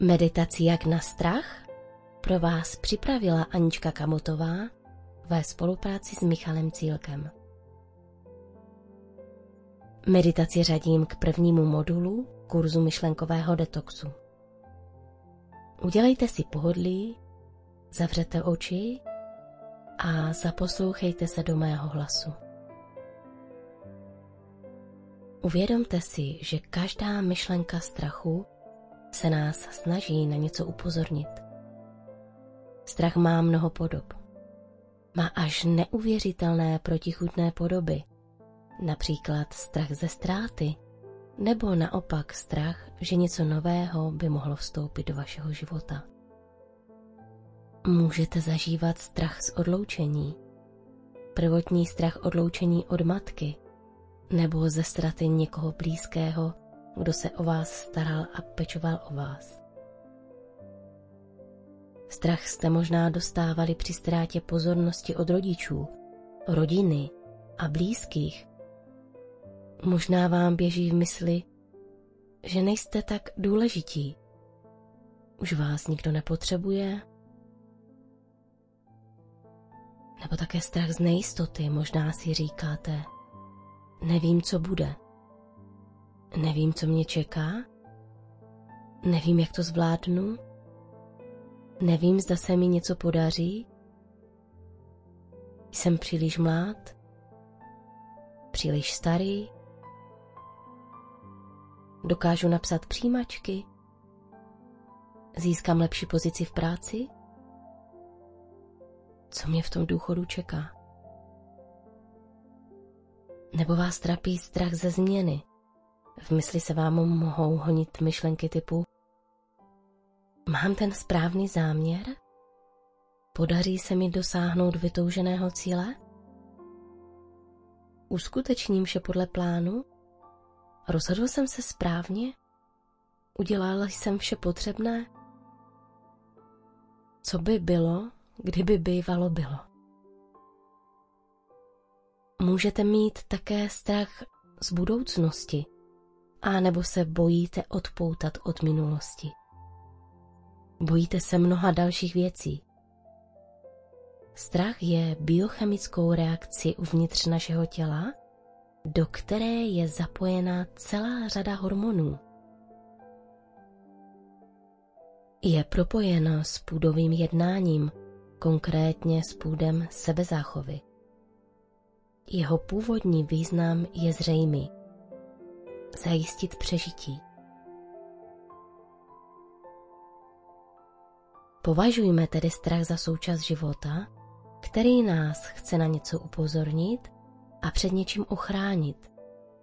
Meditaci jak na strach pro vás připravila Anička Kamotová ve spolupráci s Michalem Cílkem. Meditaci řadím k prvnímu modulu kurzu myšlenkového detoxu. Udělejte si pohodlí, zavřete oči a zaposlouchejte se do mého hlasu. Uvědomte si, že každá myšlenka strachu se nás snaží na něco upozornit. Strach má mnoho podob. Má až neuvěřitelné protichůdné podoby, například strach ze ztráty, nebo naopak strach, že něco nového by mohlo vstoupit do vašeho života. Můžete zažívat strach z odloučení, prvotní strach odloučení od matky, nebo ze ztraty někoho blízkého, kdo se o vás staral a pečoval o vás. Strach jste možná dostávali při ztrátě pozornosti od rodičů, rodiny a blízkých. Možná vám běží v mysli, že nejste tak důležití. Už vás nikdo nepotřebuje. Nebo také strach z nejistoty, možná si říkáte, nevím, co bude. Nevím, co mě čeká. Nevím, jak to zvládnu. Nevím, zda se mi něco podaří. Jsem příliš mlád. Příliš starý. Dokážu napsat přijímačky. Získám lepší pozici v práci. Co mě v tom důchodu čeká? Nebo vás trápí strach ze změny? V mysli se vám mohou honit myšlenky typu mám ten správný záměr? Podaří se mi dosáhnout vytouženého cíle? Uskutečním vše podle plánu? Rozhodl jsem se správně? Udělal jsem vše potřebné? Co by bylo, kdyby bývalo bylo? Můžete mít také strach z budoucnosti, a nebo se bojíte odpoutat od minulosti. Bojíte se mnoha dalších věcí. Strach je biochemickou reakcí uvnitř našeho těla, do které je zapojena celá řada hormonů. Je propojeno s půdovým jednáním, konkrétně s půdem sebezáchovy. Jeho původní význam je zřejmý. Zajistit přežití. Považujme tedy strach za součást života, který nás chce na něco upozornit a před něčím ochránit.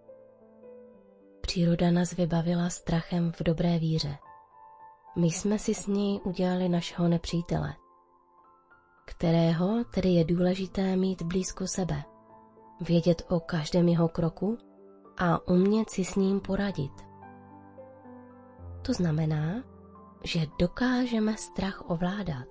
Příroda nás vybavila strachem v dobré víře. My jsme si s něj udělali našeho nepřítele, kterého tedy je důležité mít blízko sebe, vědět o každém jeho kroku a umět si s ním poradit. To znamená, že dokážeme strach ovládat.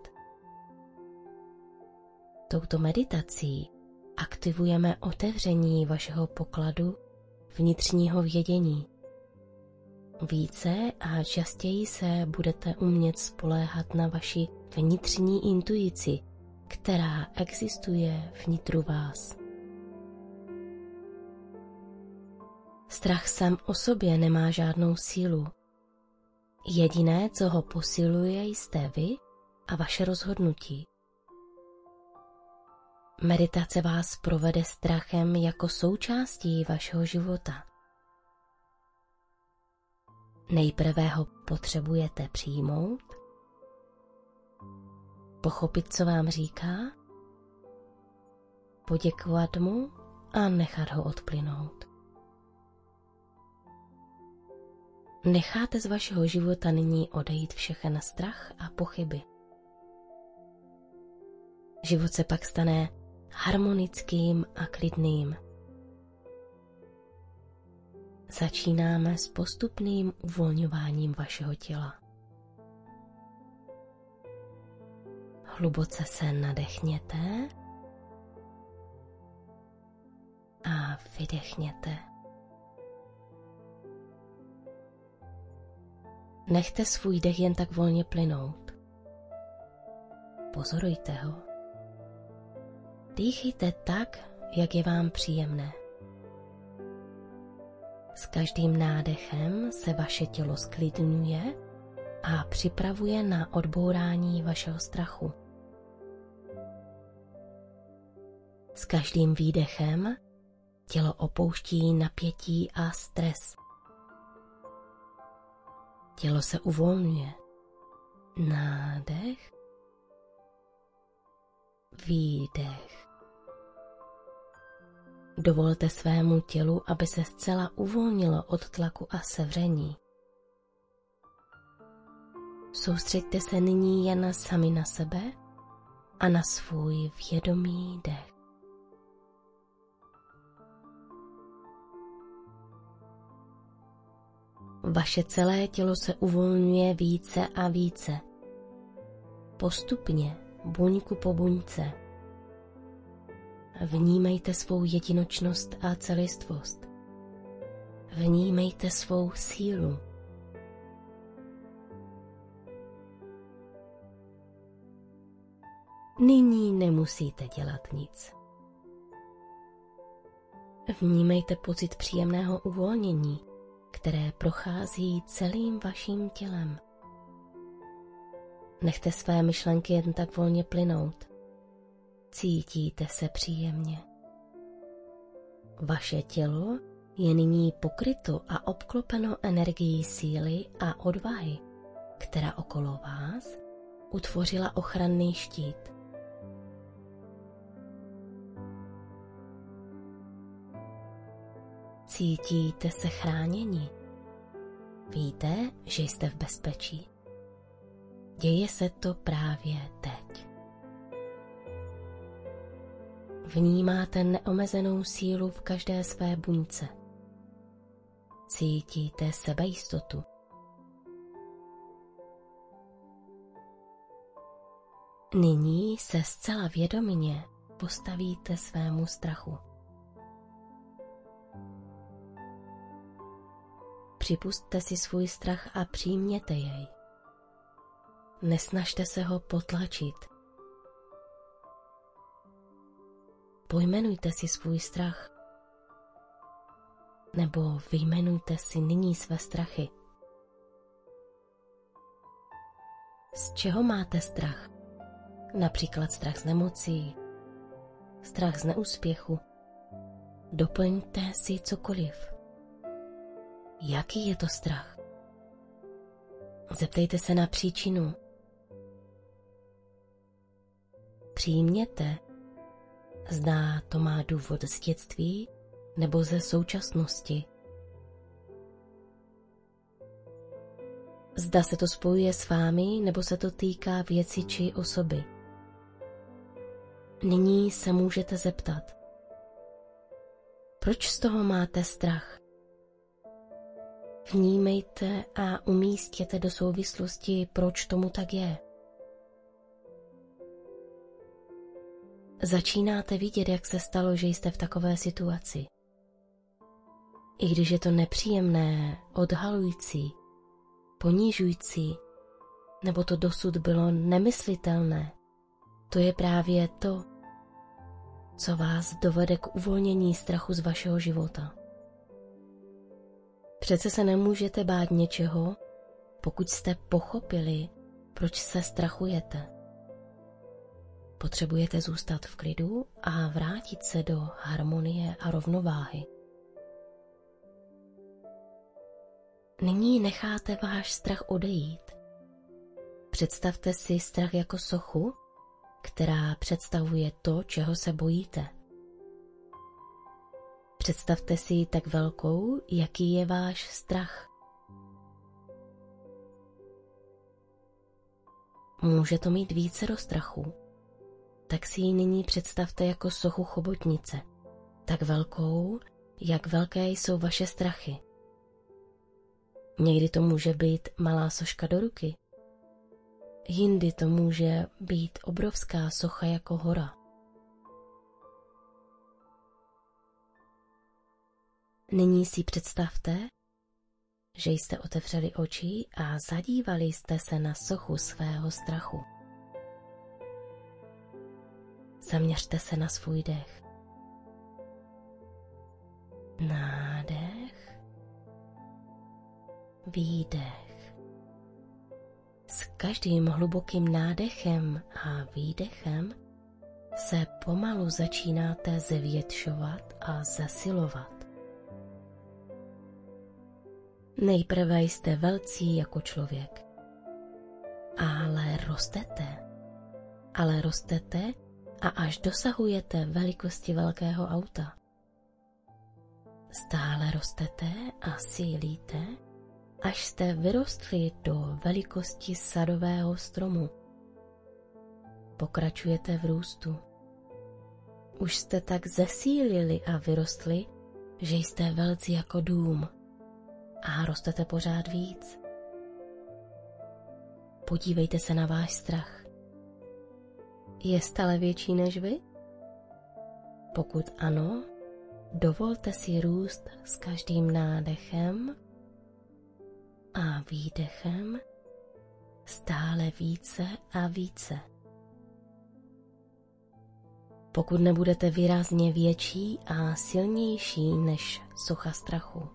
Touto meditací aktivujeme otevření vašeho pokladu vnitřního vědění. Více a častěji se budete umět spoléhat na vaši vnitřní intuici, která existuje vnitru vás. Strach sám o sobě nemá žádnou sílu. Jediné, co ho posiluje, jste vy a vaše rozhodnutí. Meditace vás provede strachem jako součástí vašeho života. Nejprve ho potřebujete přijmout, pochopit, co vám říká, poděkovat mu a nechat ho odplynout. Necháte z vašeho života nyní odejít všechen strach a pochyby. Život se pak stane harmonickým a klidným. Začínáme s postupným uvolňováním vašeho těla. Hluboce se nadechněte a vydechněte. Nechte svůj dech jen tak volně plynout. Pozorujte ho. Dýchejte tak, jak je vám příjemné. S každým nádechem se vaše tělo zklidňuje a připravuje na odbourání vašeho strachu. S každým výdechem tělo opouští napětí a stres. Tělo se uvolňuje. Nádech, výdech. Dovolte svému tělu, aby se zcela uvolnilo od tlaku a sevření. Soustřeďte se nyní jen sami na sebe a na svůj vědomý dech. Vaše celé tělo se uvolňuje více a více. Postupně, buňku po buňce. Vnímejte svou jedinočnost a celistvost. Vnímejte svou sílu. Nyní nemusíte dělat nic. Vnímejte pocit příjemného uvolnění, které prochází celým vaším tělem. Nechte své myšlenky jen tak volně plynout. Cítíte se příjemně. Vaše tělo je nyní pokryto a obklopeno energií síly a odvahy, která okolo vás utvořila ochranný štít. Cítíte se chráněni. Víte, že jste v bezpečí. Děje se to právě teď. Vnímáte neomezenou sílu v každé své buňce. Cítíte sebejistotu. Nyní se zcela vědomě postavíte svému strachu. Připusťte si svůj strach a přijměte jej. Nesnažte se ho potlačit. Pojmenujte si svůj strach. Nebo vyjmenujte si nyní své strachy. Z čeho máte strach? Například strach z nemocí, strach z neúspěchu. Doplňte si cokoliv. Jaký je to strach? Zeptejte se na příčinu. Přijměte, zda to má důvod z dětství nebo ze současnosti. Zda se to spojuje s vámi nebo se to týká věci či osoby. Nyní se můžete zeptat. Proč z toho máte strach? Vnímejte a umístěte do souvislosti, proč tomu tak je. Začínáte vidět, jak se stalo, že jste v takové situaci. I když je to nepříjemné, odhalující, ponižující, nebo to dosud bylo nemyslitelné, to je právě to, co vás dovede k uvolnění strachu z vašeho života. Přece se nemůžete bát něčeho, pokud jste pochopili, proč se strachujete. Potřebujete zůstat v klidu a vrátit se do harmonie a rovnováhy. Nyní necháte váš strach odejít. Představte si strach jako sochu, která představuje to, čeho se bojíte. Představte si ji tak velkou, jaký je váš strach. Může to mít vícero strachů, tak si ji nyní představte jako sochu chobotnice, tak velkou, jak velké jsou vaše strachy. Někdy to může být malá soška do ruky, jindy to může být obrovská socha jako hora. Nyní si představte, že jste otevřeli oči a zadívali jste se na sochu svého strachu. Zaměřte se na svůj dech. Nádech, výdech. S každým hlubokým nádechem a výdechem se pomalu začínáte zvětšovat a zesilovat. Nejprve jste velcí jako člověk, ale rostete a až dosahujete velikosti velkého auta. Stále rostete a sílíte, až jste vyrostli do velikosti sadového stromu. Pokračujete v růstu. Už jste tak zesílili a vyrostli, že jste velcí jako dům a rostete pořád víc. Podívejte se na váš strach. Je stále větší než vy? Pokud ano, dovolte si růst s každým nádechem a výdechem stále více a více. Pokud nebudete výrazně větší a silnější než socha strachu,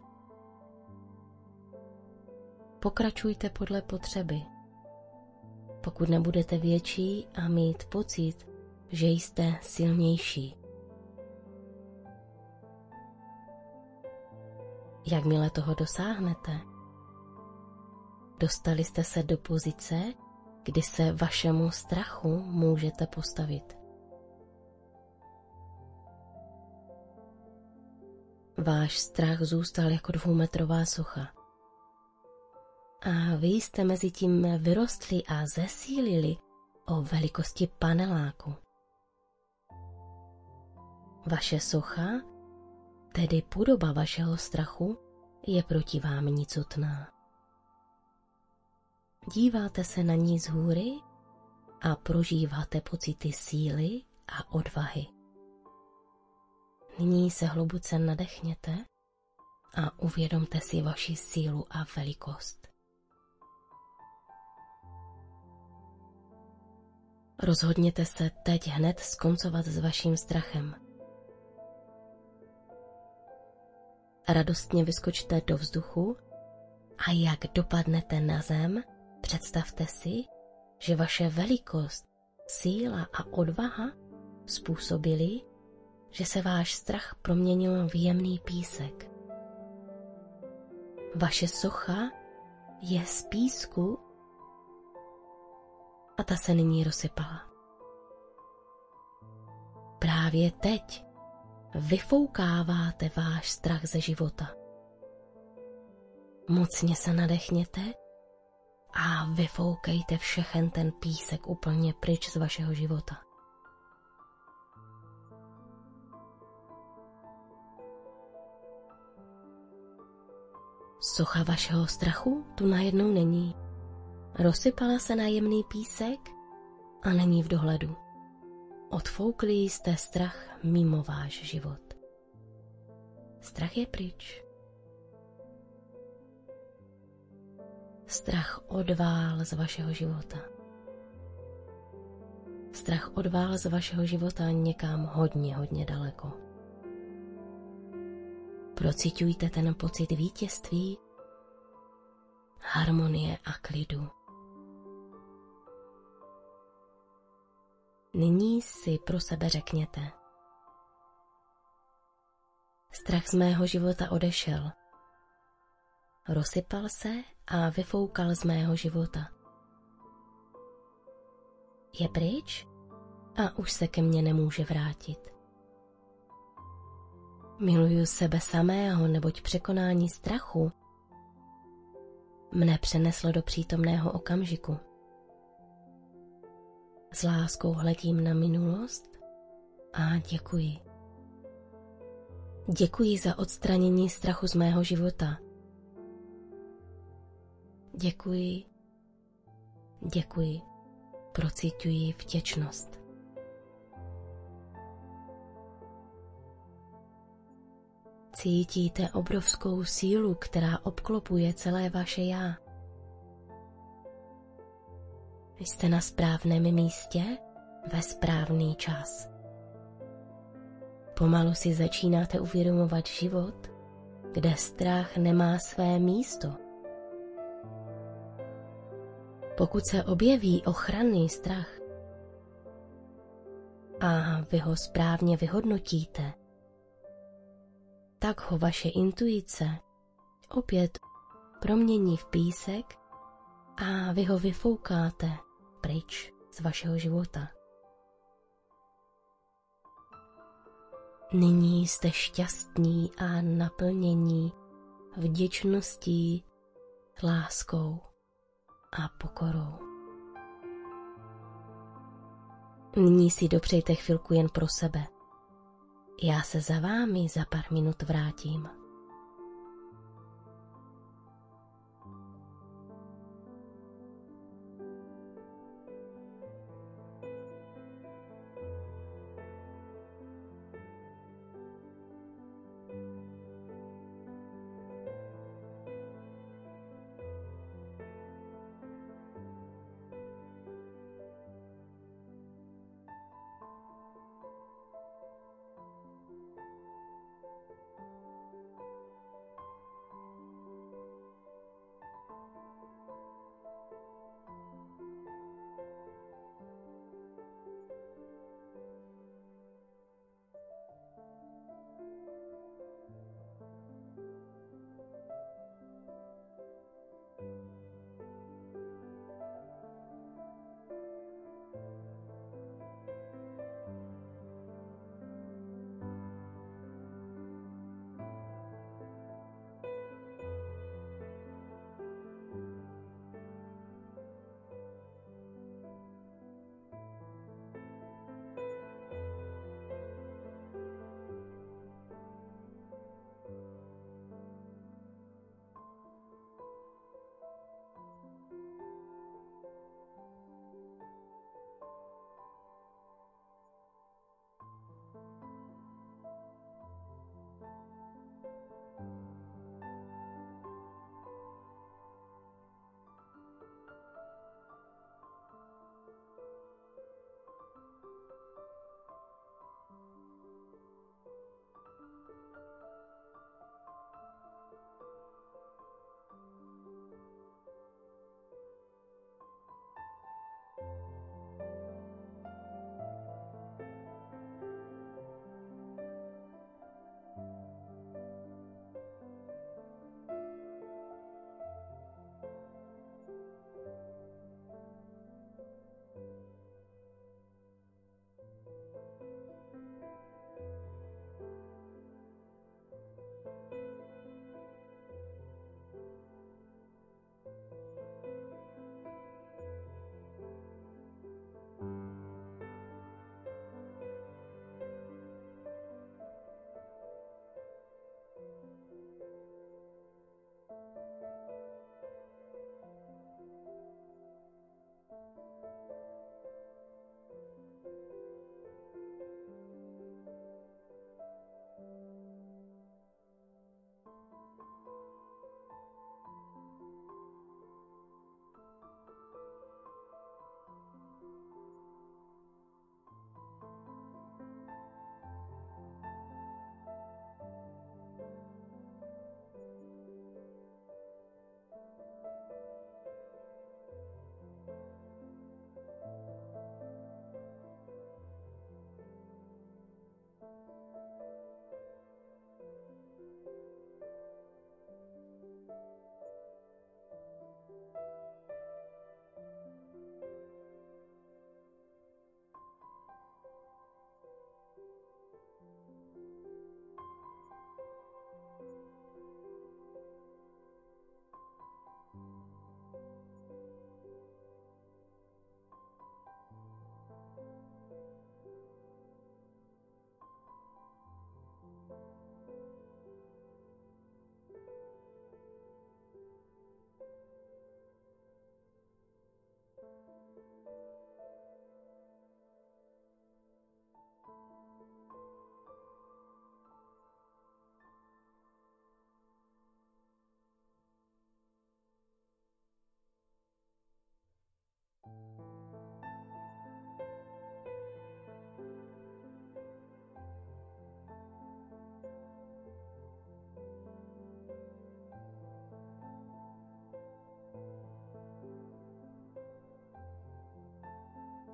pokračujte podle potřeby. Pokud nebudete větší a mít pocit, že jste silnější. Jakmile toho dosáhnete, dostali jste se do pozice, kdy se vašemu strachu můžete postavit. Váš strach zůstal jako 2metrová socha. A vy jste mezi tím vyrostli a zesílili o velikosti paneláku. Vaše socha, tedy podoba vašeho strachu, je proti vám nicotná. Díváte se na ní z hůry a prožíváte pocity síly a odvahy. Nyní se hluboce nadechněte a uvědomte si vaši sílu a velikost. Rozhodněte se teď hned skoncovat s vaším strachem. Radostně vyskočte do vzduchu a jak dopadnete na zem, představte si, že vaše velikost, síla a odvaha způsobily, že se váš strach proměnil v jemný písek. Vaše socha je z písku a ta se nyní rozsypala. Právě teď vyfoukáváte váš strach ze života. Mocně se nadechněte a vyfoukejte všechen ten písek úplně pryč z vašeho života. Socha vašeho strachu tu najednou není. Rozsypala se na jemný písek a není v dohledu. Odfoukli jste strach mimo váš život. Strach je pryč. Strach odvál z vašeho života. Strach odvál z vašeho života někam hodně daleko. Procitujte ten pocit vítězství, harmonie a klidu. Nyní si pro sebe řekněte: strach z mého života odešel. Rozsypal se a vyfoukal z mého života. Je pryč a už se ke mně nemůže vrátit. Miluju sebe samého, neboť překonání strachu mne přeneslo do přítomného okamžiku. S láskou hledím na minulost a děkuji. Děkuji za odstranění strachu z mého života. Děkuji. Procituji Cítíte obrovskou sílu, která obklopuje celé vaše já. Jste na správném místě ve správný čas. Pomalu si začínáte uvědomovat život, kde strach nemá své místo. Pokud se objeví ochranný strach a vy ho správně vyhodnotíte, tak ho vaše intuice opět promění v písek a vy ho vyfoukáte pryč z vašeho života. Nyní jste šťastní a naplnění vděčností, láskou a pokorou. Nyní si dopřejte chvilku jen pro sebe. Já se za vámi za pár minut vrátím.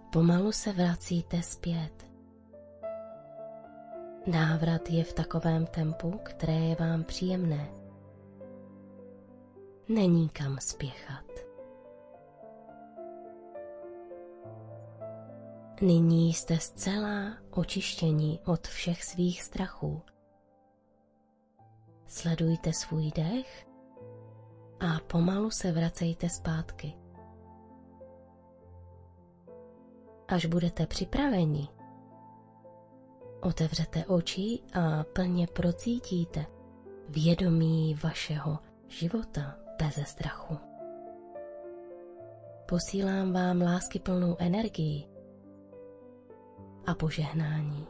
Pomalu se vracíte zpět. Návrat je v takovém tempu, které je vám příjemné. Není kam spěchat. Nyní jste zcela očištěni od všech svých strachů. Sledujte svůj dech a pomalu se vracejte zpátky. Až budete připraveni, otevřete oči a plně procítíte vědomí vašeho života beze strachu. Posílám vám láskyplnou energii a požehnání.